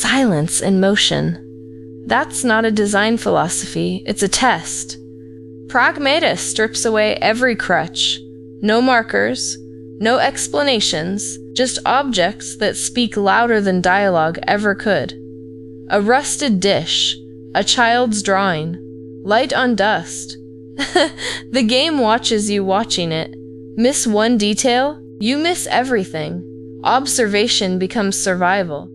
silence in motion. That's not a design philosophy, it's a test. Pragmata strips away every crutch. No markers, no explanations, just objects that speak louder than dialogue ever could. A rusted dish, a child's drawing, light on dust. The game watches you watching it. Miss one detail, you miss everything. Observation becomes survival.